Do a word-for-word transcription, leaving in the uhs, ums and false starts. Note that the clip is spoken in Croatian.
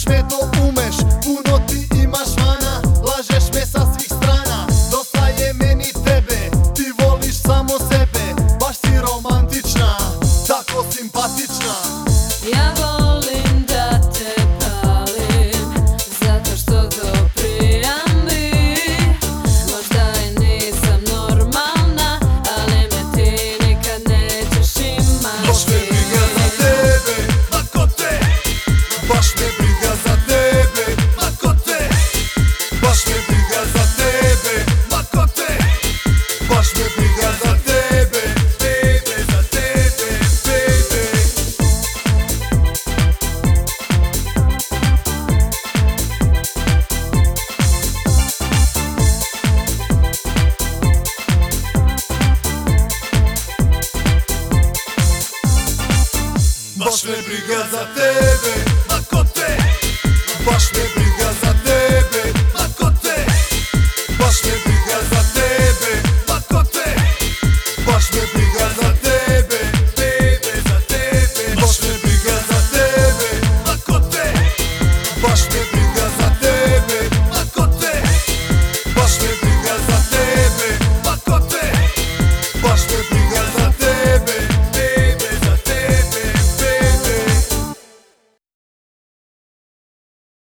Misliš me to umeš, puno ti imaš mana, lažeš me sa svih strana. Dosta je meni tebe, ti voliš samo sebe, baš si romantična, tako simpatična. Ja volim da te palim, zato što to prijam mi. Možda i nisam normalna, ali me ti nikad nećeš imati. Baš me briga za tebe, ma ko te? Baš me briga za tebe, ma ko te? Baš me briga za tebe, ma ko te? Baš me briga za tebe, tebe, za tebe, baby. Baš me briga za tebe.